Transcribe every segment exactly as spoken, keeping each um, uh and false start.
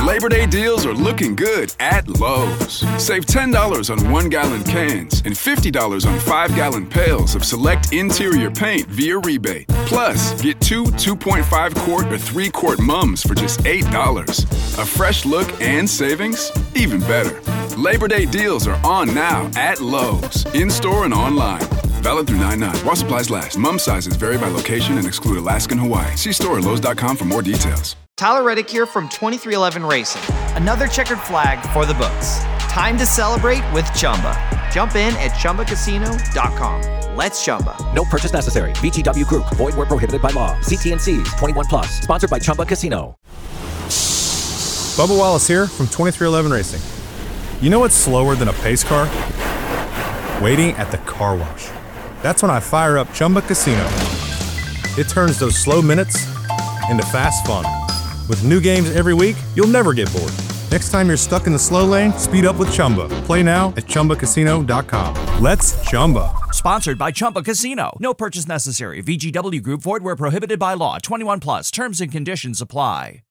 Labor Day deals are looking good at Lowe's. Save ten dollars on one-gallon cans and fifty dollars on five-gallon pails of select interior paint via rebate. Plus, get two two point five quart or three quart mums for just eight dollars. A fresh look and savings? Even better. Labor Day deals are on now at Lowe's, in-store and online. Valid through nine nine. While supplies last. Mum sizes vary by location and exclude Alaska and Hawaii. See store at lowes dot com for more details. Tyler Reddick here from twenty-three eleven Racing. Another checkered flag for the books. Time to celebrate with Chumba. Jump in at chumba casino dot com. Let's Chumba. No purchase necessary. V G W Group. Void where prohibited by law. See T and C's. twenty-one plus. Sponsored by Chumba Casino. Bubba Wallace here from twenty-three eleven Racing. You know what's slower than a pace car? Waiting at the car wash. That's when I fire up Chumba Casino. It turns those slow minutes into fast fun. With new games every week, you'll never get bored. Next time you're stuck in the slow lane, speed up with Chumba. Play now at chumba casino dot com. Let's Chumba. Sponsored by Chumba Casino. No purchase necessary. V G W Group. Void where prohibited by law. twenty-one plus. Terms and conditions apply.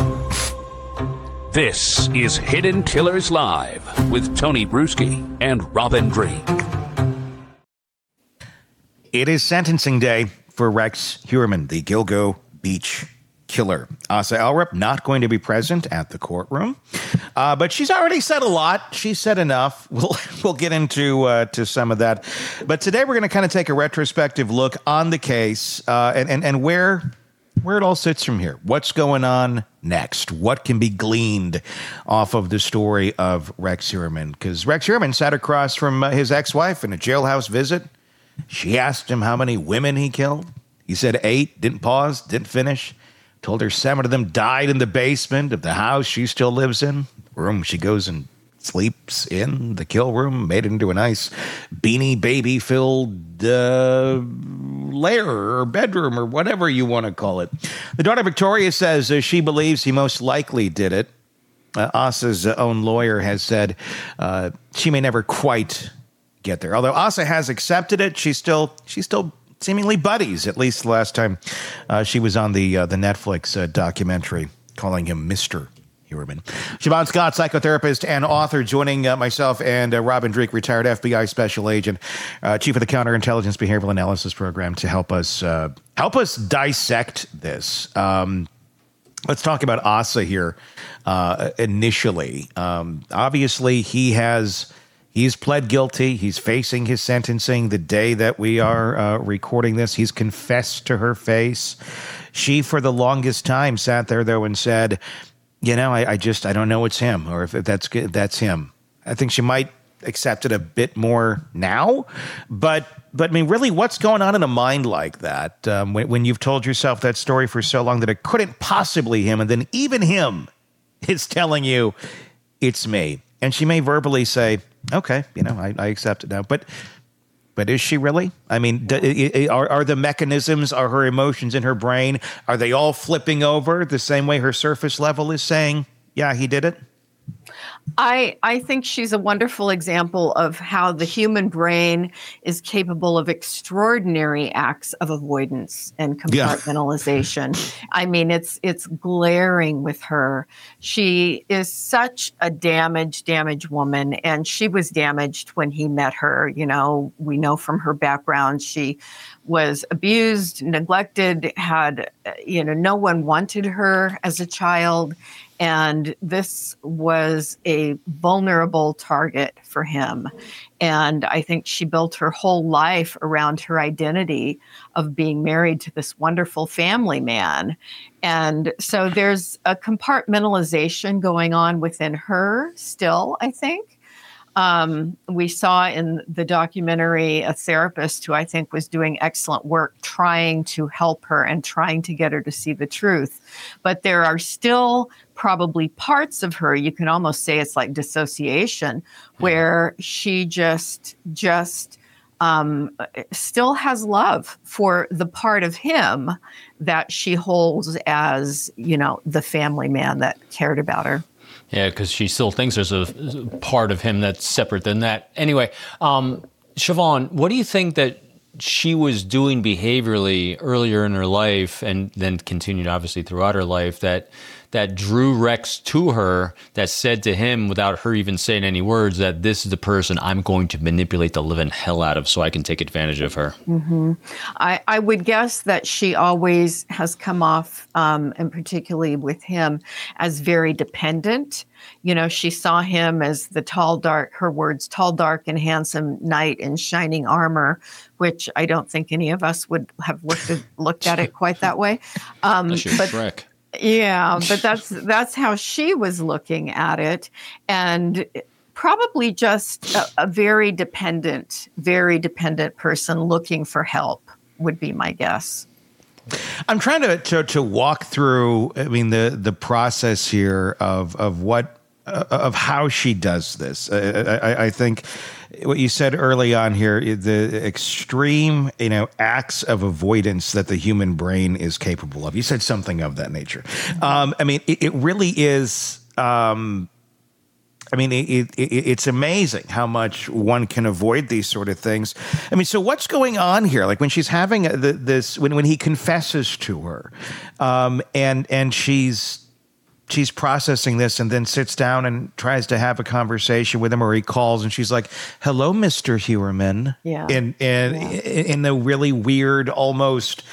This is Hidden Killers Live with Tony Bruschi and Robin Drake. It is sentencing day for Rex Heuermann, the Gilgo Beach killer. Asa Elrup not going to be present at the courtroom, uh, but she's already said a lot. She said enough. We'll we'll get into uh, to some of that. But today we're going to kind of take a retrospective look on the case uh, and, and and where where it all sits from here. What's going on next? What can be gleaned off of the story of Rex Heuermann? Because Rex Heuermann sat across from uh, his ex-wife in a jailhouse visit. She asked him how many women he killed. He said eight, didn't pause, didn't finish. Told her seven of them died in the basement of the house she still lives in. The room she goes and sleeps in, the kill room, made it into a nice Beanie Baby-filled uh, lair or bedroom or whatever you want to call it. The daughter Victoria says uh, she believes he most likely did it. Uh, Asa's own lawyer has said uh, she may never quite get there. Although Asa has accepted it, she's still she's still seemingly buddies. At least the last time uh, she was on the uh, the Netflix uh, documentary, calling him Mister Heuermann. Siobhan Scott, psychotherapist and author, joining uh, myself and uh, Robin Drake, retired F B I special agent, uh, chief of the Counterintelligence Behavioral Analysis Program, to help us uh, help us dissect this. Um, let's talk about Asa here uh, initially. Um, obviously, he has. He's pled guilty. He's facing his sentencing the day that we are uh, recording this. He's confessed to her face. She, for the longest time, sat there, though, and said, you know, I, I just, I don't know it's him, or if that's that's him. I think she might accept it a bit more now. But, but I mean, really, what's going on in a mind like that um, when, when you've told yourself that story for so long that it couldn't possibly him, and then even him is telling you it's me. And she may verbally say, okay, you know, I, I accept it now. But but is she really? I mean, do, are, are the mechanisms, are her emotions in her brain, are they all flipping over the same way her surface level is saying, yeah, he did it? I I think she's a wonderful example of how the human brain is capable of extraordinary acts of avoidance and compartmentalization. Yeah. I mean, it's it's glaring with her. She is such a damaged, damaged woman, and she was damaged when he met her. You know, we know from her background, she was abused, neglected, had, you know, no one wanted her as a child. And this was a vulnerable target for him. And I think she built her whole life around her identity of being married to this wonderful family man. And so there's a compartmentalization going on within her still, I think. Um, we saw in the documentary a therapist who I think was doing excellent work trying to help her and trying to get her to see the truth. But there are still probably parts of her, you can almost say it's like dissociation, where she just, just um, still has love for the part of him that she holds as, you know, the family man that cared about her. Yeah, because she still thinks there's a part of him that's separate than that. Anyway, um, Siobhan, what do you think that she was doing behaviorally earlier in her life and then continued obviously throughout her life that that drew Rex to her, that said to him without her even saying any words that this is the person I'm going to manipulate the living hell out of so I can take advantage of her? Mm-hmm. I, I would guess that she always has come off, um, and particularly with him, as very dependent. You know, she saw him as the tall, dark, her words, tall, dark, and handsome knight in shining armor, which I don't think any of us would have looked at, looked at it quite that way. Um, Unless you're but, Shrek. Yeah, but that's that's how she was looking at it, and probably just a, a very dependent, very dependent person looking for help would be my guess. I'm trying to, to to walk through. I mean, the the process here of of what uh, of how she does this. Uh, I, I think what you said early on here, the extreme, you know, acts of avoidance that the human brain is capable of. You said something of that nature. Um, I mean, it, it really is. Um, I mean, it, it, it's amazing how much one can avoid these sort of things. I mean, so what's going on here? Like when she's having the, this, when when he confesses to her, um, and and she's she's processing this, and then sits down and tries to have a conversation with him, or he calls and she's like, "Hello, Mister Huerman," yeah, and and yeah. in the really weird, almost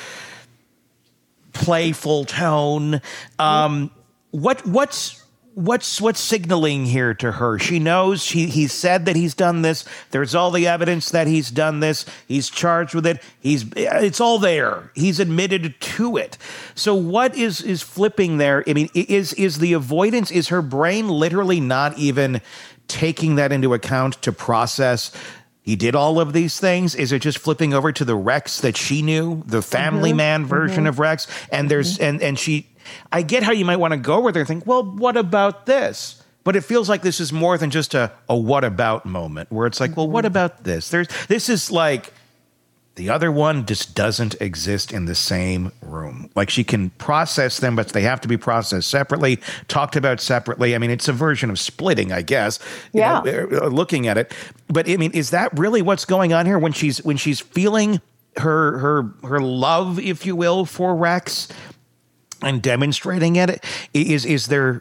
playful tone. Um, what what's What's what's signaling here to her? She knows he he said that he's done this. There's all the evidence that he's done this. He's charged with it. He's it's all there. He's admitted to it. So what is is flipping there? I mean, is is the avoidance? Is her brain literally not even taking that into account to process? He did all of these things. Is it just flipping over to the Rex that she knew, the family mm-hmm. man version mm-hmm. of Rex? And there's mm-hmm. and and she. I get how you might want to go with her and think, well, what about this? But it feels like this is more than just a, a what about moment where it's like, well, what about this? There's this is like the other one just doesn't exist in the same room. Like she can process them, but they have to be processed separately, talked about separately. I mean, it's a version of splitting, I guess. Yeah. You know, looking at it. But I mean, is that really what's going on here when she's when she's feeling her her her love, if you will, for Rex? And demonstrating it, is is there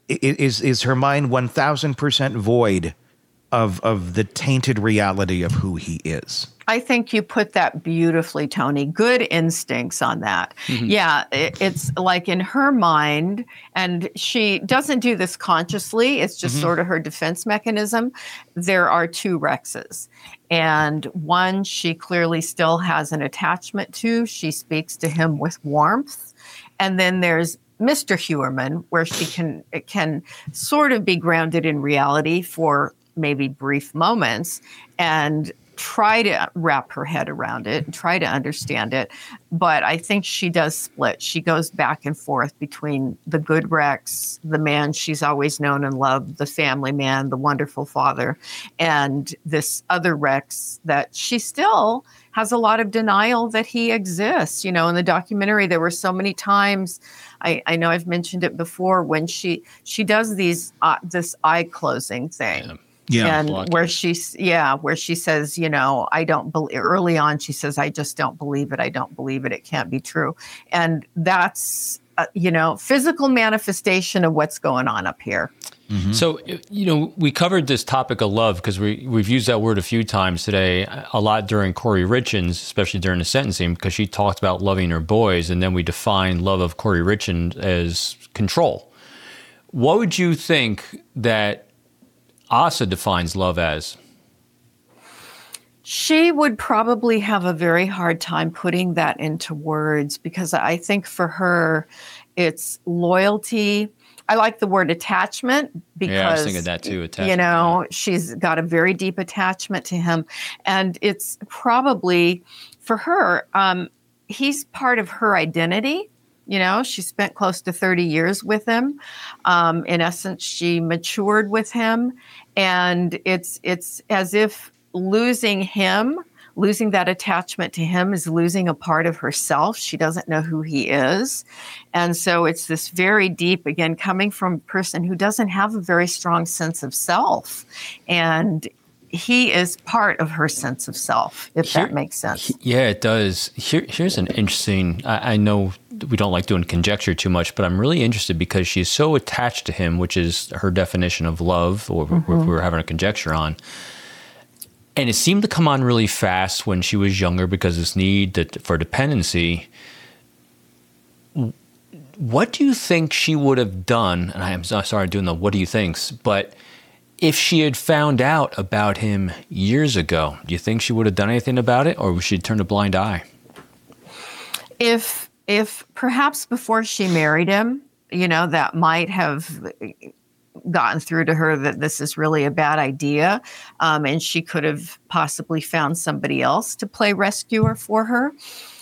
is is her mind one thousand percent void of of the tainted reality of who he is? I think you put that beautifully, Tony. Good instincts on that. Mm-hmm. Yeah, it, it's like in her mind, and she doesn't do this consciously. It's just mm-hmm. sort of her defense mechanism. There are two Rexes. And one she clearly still has an attachment to. She speaks to him with warmth. And then there's Mister Huerman, where she can can sort of be grounded in reality for maybe brief moments and try to wrap her head around it and try to understand it. But I think she does split. She goes back and forth between the good Rex, the man she's always known and loved, the family man, the wonderful father, and this other Rex that she still has a lot of denial that he exists. You know, in the documentary, there were so many times, I, I know I've mentioned it before, when she she does these uh, this eye closing thing. Yeah. Yeah, and where she's, yeah, where she says, you know, I don't believe, early on, she says, I just don't believe it. I don't believe it. It can't be true. And that's, uh, you know, physical manifestation of what's going on up here. Mm-hmm. So, you know, we covered this topic of love because we, we've used that word a few times today, a lot during Corey Richins, especially during the sentencing, because she talked about loving her boys. And then we define love of Corey Richins as control. What would you think that Asa defines love as? She would probably have a very hard time putting that into words because I think for her, it's loyalty. I like the word attachment because, yeah, I was thinking that too, attachment, you know, yeah. She's got a very deep attachment to him. And it's probably, for her, um, he's part of her identity. You know, she spent close to thirty years with him. Um, in essence, she matured with him. And it's it's as if losing him, losing that attachment to him is losing a part of herself. She doesn't know who he is. And so it's this very deep, again, coming from a person who doesn't have a very strong sense of self. And he is part of her sense of self, if Here, that makes sense. Yeah, it does. Here, here's an interesting, I, I know we don't like doing conjecture too much, but I'm really interested because she's so attached to him, which is her definition of love, or mm-hmm. if we were having a conjecture on. And it seemed to come on really fast when she was younger because of this need to, for dependency. What do you think she would have done? And I am sorry doing the what do you thinks, but if she had found out about him years ago, do you think she would have done anything about it, or would she turn a blind eye? If if perhaps before she married him, you know, that might have gotten through to her that this is really a bad idea, um, and she could have possibly found somebody else to play rescuer for her.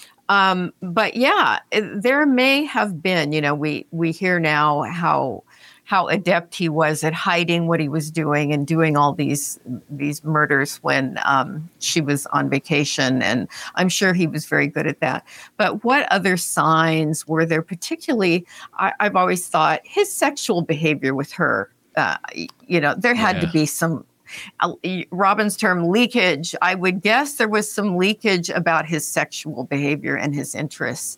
Um, but yeah, it, there may have been, you know, we we hear now how how adept he was at hiding what he was doing and doing all these these murders when um, she was on vacation. And I'm sure he was very good at that. But what other signs were there? Particularly, I, I've always thought his sexual behavior with her, uh, you know, there had yeah. to be some, uh, Robin's term, leakage. I would guess there was some leakage about his sexual behavior and his interests.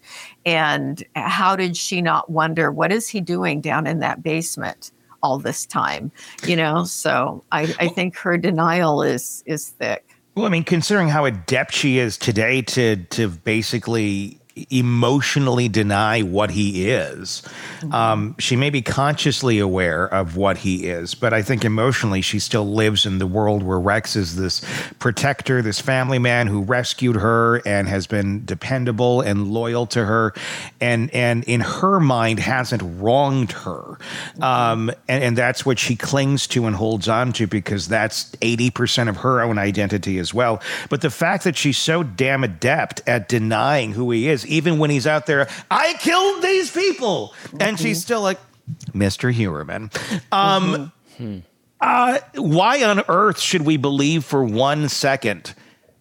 And how did she not wonder, what is he doing down in that basement all this time? You know, so I, I think her denial is is thick. Well, I mean, considering how adept she is today to to basically emotionally deny what he is. Mm-hmm. Um, she may be consciously aware of what he is, but I think emotionally she still lives in the world where Rex is this protector, this family man who rescued her and has been dependable and loyal to her, and and in her mind hasn't wronged her. Um, and, and that's what she clings to and holds on to, because that's eighty percent of her own identity as well. But the fact that she's so damn adept at denying who he is, even when he's out there, I killed these people. Mm-hmm. And she's still like, Mister Huerman. Um, mm-hmm. uh, why on earth should we believe for one second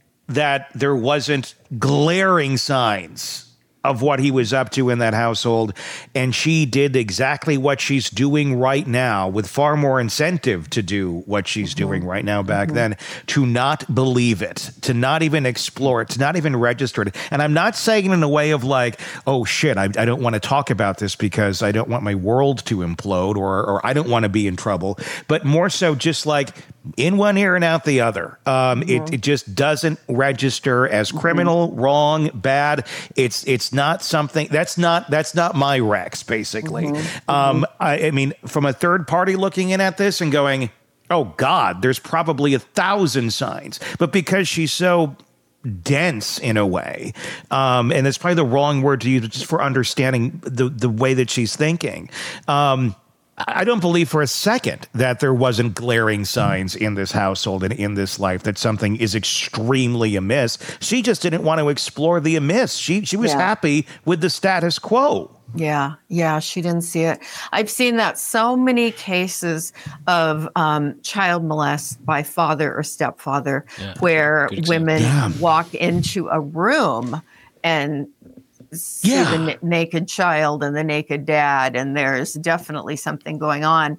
that there wasn't glaring signs of what he was up to in that household, and she did exactly what she's doing right now, with far more incentive to do what she's mm-hmm. doing right now back mm-hmm. then, to not believe it, to not even explore it, to not even register it. And I'm not saying in a way of like, oh shit, I, I don't want to talk about this because I don't want my world to implode, or, or I don't want to be in trouble, but more so just like in one ear and out the other. Um, mm-hmm. it, it just doesn't register as criminal, mm-hmm. wrong, bad. It's, it's not something that's not that's not my Rex, basically. Mm-hmm. Um, I, I mean, from a third party looking in at this and going, oh God, there's probably a thousand signs, but because she's so dense in a way, um, and it's probably the wrong word to use just for understanding the the way that she's thinking. Um, I don't believe for a second that there wasn't glaring signs in this household and in this life that something is extremely amiss. She just didn't want to explore the amiss. She she was yeah. happy with the status quo. Yeah, yeah, she didn't see it. I've seen that so many cases of um, child molest by father or stepfather, yeah. where women yeah. walk into a room and see yeah. the n- naked child and the naked dad, and there's definitely something going on.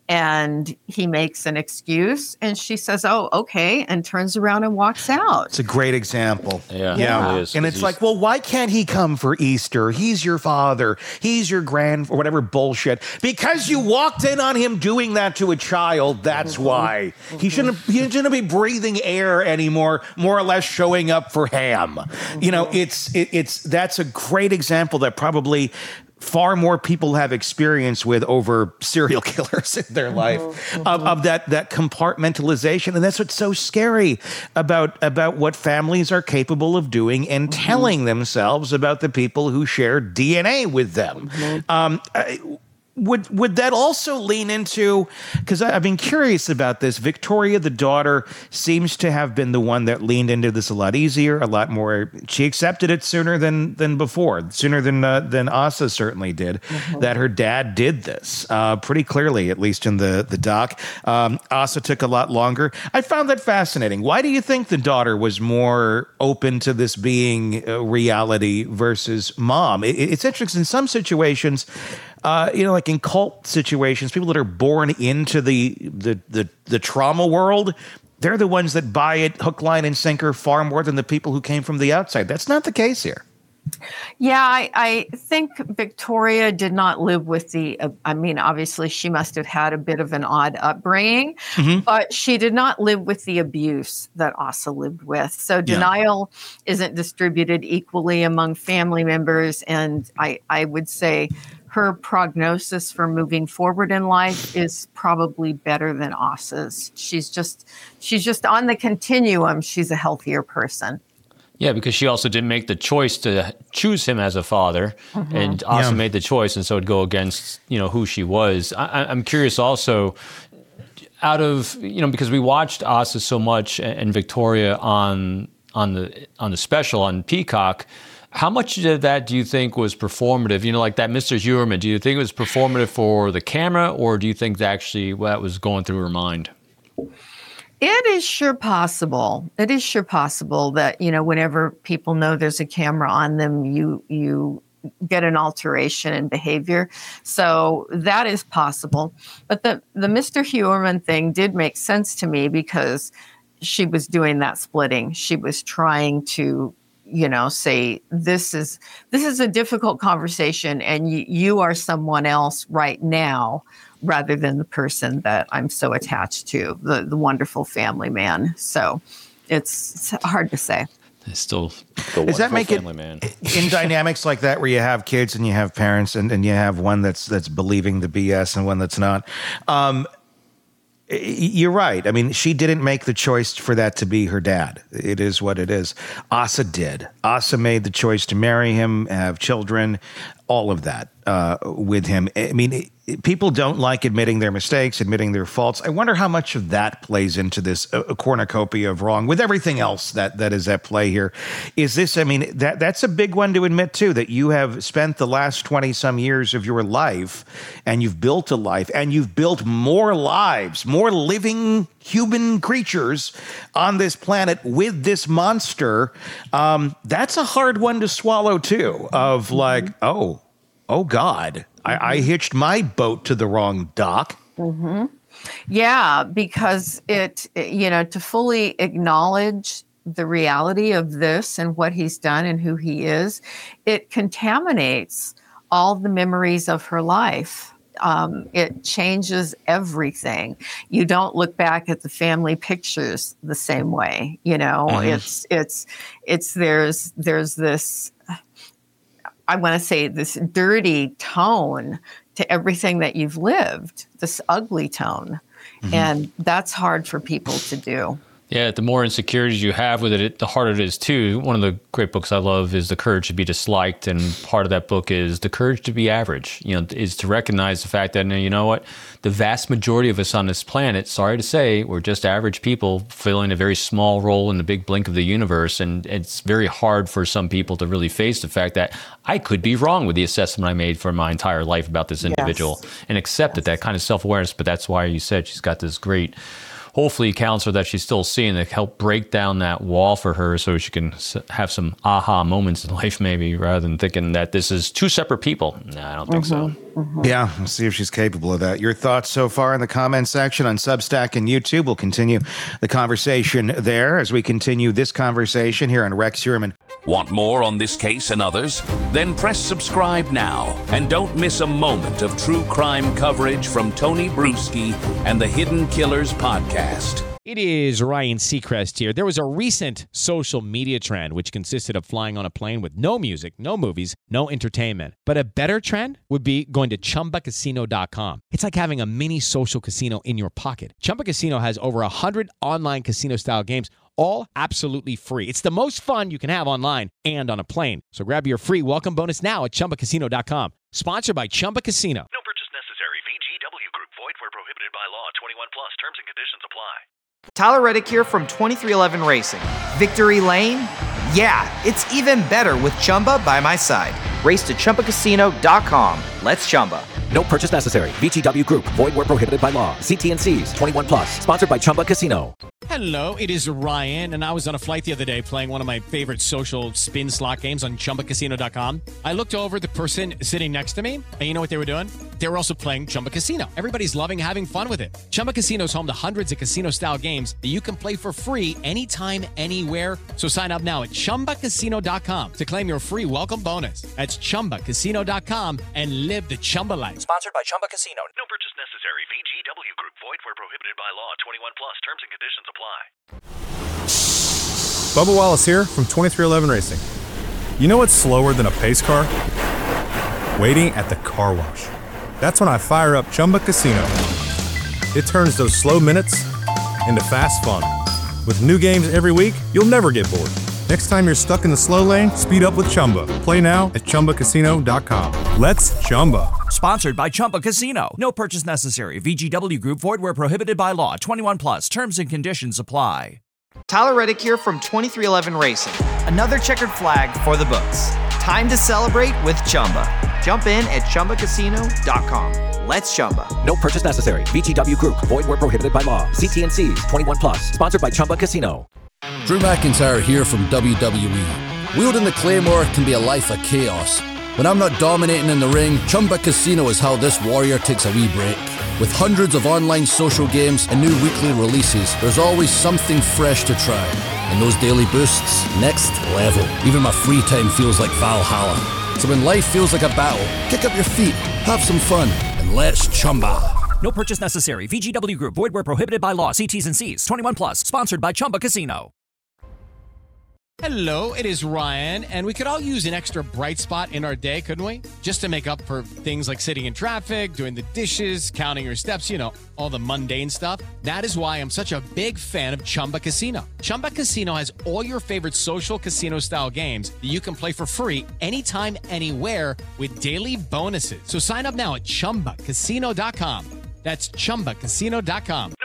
And he makes an excuse, and she says, oh, okay, and turns around and walks out. It's a great example. Yeah. yeah. It is, and it's like, well, why can't he come for Easter? He's your father. He's your grand, or whatever bullshit. Because you walked in on him doing that to a child, that's mm-hmm. why. Mm-hmm. He shouldn't he shouldn't be breathing air anymore, more or less showing up for ham. Mm-hmm. You know, it's it, it's that's a great example that probably far more people have experience with over serial killers in their life, mm-hmm. of, of that that compartmentalization. And that's what's so scary about about what families are capable of doing and mm-hmm. telling themselves about the people who share D N A with them. Mm-hmm. Um, I, Would would that also lean into, because I've been curious about this, Victoria, the daughter, seems to have been the one that leaned into this a lot easier, a lot more. She accepted it sooner than than before, sooner than uh, than Asa certainly did, mm-hmm. that her dad did this uh, pretty clearly, at least in the, the doc. Um, Asa took a lot longer. I found that fascinating. Why do you think the daughter was more open to this being a reality versus mom? It, it's interesting. In some situations, Uh, you know, like in cult situations, people that are born into the, the the the trauma world, they're the ones that buy it hook, line, and sinker far more than the people who came from the outside. That's not the case here. Yeah, I, I think Victoria did not live with the, uh, I mean, obviously she must have had a bit of an odd upbringing, mm-hmm. but she did not live with the abuse that Asa lived with. So denial yeah. isn't distributed equally among family members. And I, I would say her prognosis for moving forward in life is probably better than Asa's. She's just, she's just on the continuum. She's a healthier person. Yeah, because she also didn't make the choice to choose him as a father, mm-hmm. and Asa yeah. made the choice, and so it'd go against, you know, who she was. I, I'm curious also, out of, you know, because we watched Asa so much and Victoria on on the on the special on Peacock, how much of that do you think was performative? You know, like that Mister Huerman, do you think it was performative for the camera, or do you think that actually well, that was going through her mind? It is sure possible. It is sure possible that, you know, whenever people know there's a camera on them, you you get an alteration in behavior. So that is possible. But the, the Mister Huerman thing did make sense to me because she was doing that splitting. She was trying to, you know, say, this is this is a difficult conversation and you, you are someone else right now, rather than the person that I'm so attached to, the, the wonderful family man. So it's, it's hard to say. It's still the Does that make family it man. In dynamics like that where you have kids and you have parents and, and you have one that's that's believing the B S and one that's not? Um, you're right. I mean, she didn't make the choice for that to be her dad. It is what it is. Asa did. Asa made the choice to marry him, have children, all of that uh, with him. I mean, it, it, people don't like admitting their mistakes, admitting their faults. I wonder how much of that plays into this uh, cornucopia of wrong with everything else that, that is at play here. Is this, I mean, that that's a big one to admit, too, that you have spent the last twenty-some years of your life and you've built a life and you've built more lives, more living human creatures on this planet with this monster. Um, that's a hard one to swallow, too, of like, oh, oh, God, I, I hitched my boat to the wrong dock. Mm-hmm. Yeah, because it, you know, to fully acknowledge the reality of this and what he's done and who he is, it contaminates all the memories of her life. Um, it changes everything. You don't look back at the family pictures the same way. You know, mm-hmm. it's, it's, it's, there's, there's this, I want to say this dirty tone to everything that you've lived, this ugly tone. Mm-hmm. And that's hard for people to do. Yeah, the more insecurities you have with it, the harder it is too. One of the great books I love is The Courage to Be Disliked, and part of that book is The Courage to Be Average. You know, is to recognize the fact that, you know what, the vast majority of us on this planet, sorry to say, we're just average people filling a very small role in the big blink of the universe, and it's very hard for some people to really face the fact that I could be wrong with the assessment I made for my entire life about this individual, yes. and accept yes. that, that kind of self-awareness. But that's why you said she's got this great, hopefully, counselor that she's still seeing that help break down that wall for her so she can have some aha moments in life, maybe, rather than thinking that this is two separate people. No, I don't think mm-hmm. so. Mm-hmm. Yeah, we'll see if she's capable of that. Your thoughts so far in the comment section on Substack and YouTube. We'll continue the conversation there as we continue this conversation here on Rex Huerman. Want more on this case and others? Then press subscribe now and don't miss a moment of true crime coverage from Tony Bruschi and the Hidden Killers podcast. It is Ryan Seacrest here. There was a recent social media trend which consisted of flying on a plane with no music, no movies, no entertainment. But a better trend would be going to Chumba Casino dot com. It's like having a mini social casino in your pocket. Chumba Casino has over one hundred online casino-style games, all absolutely free. It's the most fun you can have online and on a plane. So grab your free welcome bonus now at Chumba Casino dot com. Sponsored by Chumba Casino. No purchase necessary. V G W Group. Void where prohibited by law. twenty-one plus. Terms and conditions apply. Tyler Reddick here from twenty-three eleven Racing. Victory Lane? Yeah, it's even better with Chumba by my side. Race to Chumba Casino dot com. Let's Chumba. No purchase necessary. V G W Group. Void where prohibited by law. See T and C's. twenty-one plus. Sponsored by Chumba Casino. Hello, it is Ryan, and I was on a flight the other day playing one of my favorite social spin slot games on Chumba Casino dot com. I looked over at the person sitting next to me, and you know what they were doing? They were also playing Chumba Casino. Everybody's loving having fun with it. Chumba Casino is home to hundreds of casino-style games that you can play for free anytime, anywhere. So sign up now at chumba casino dot com to claim your free welcome bonus. That's chumba casino dot com and live the Chumba life. Sponsored by Chumba Casino. No purchase necessary. V G W Group. Void where prohibited by law. twenty-one plus. Terms and conditions apply. Bubba Wallace here from twenty-three eleven Racing. You know what's slower than a pace car? Waiting at the car wash. That's when I fire up Chumba Casino. It turns those slow minutes into fast fun. With new games every week, you'll never get bored. Next time you're stuck in the slow lane, speed up with Chumba. Play now at chumba casino dot com. Let's Chumba. Sponsored by Chumba Casino. No purchase necessary. V G W Group. Void where prohibited by law. twenty-one plus. Terms and conditions apply. Tyler Reddick here from twenty-three eleven Racing. Another checkered flag for the books. Time to celebrate with Chumba. Jump in at chumba casino dot com. Let's Chumba. No purchase necessary. V G W Group. Void where prohibited by law. See T and Cs. twenty-one plus. Sponsored by Chumba Casino. Drew McIntyre here from W W E. Wielding the Claymore can be a life of chaos. When I'm not dominating in the ring, Chumba Casino is how this warrior takes a wee break. With hundreds of online social games and new weekly releases, there's always something fresh to try. And those daily boosts, next level. Even my free time feels like Valhalla. So when life feels like a battle, kick up your feet, have some fun, and let's Chumba. No purchase necessary. V G W Group. Void where prohibited by law. See T's and C's. twenty-one plus. Sponsored by Chumba Casino. Hello, it is Ryan, and we could all use an extra bright spot in our day, couldn't we? Just to make up for things like sitting in traffic, doing the dishes, counting your steps, you know, all the mundane stuff. That is why I'm such a big fan of Chumba Casino. Chumba Casino has all your favorite social casino-style games that you can play for free anytime, anywhere with daily bonuses. So sign up now at chumba casino dot com. That's chumba casino dot com. No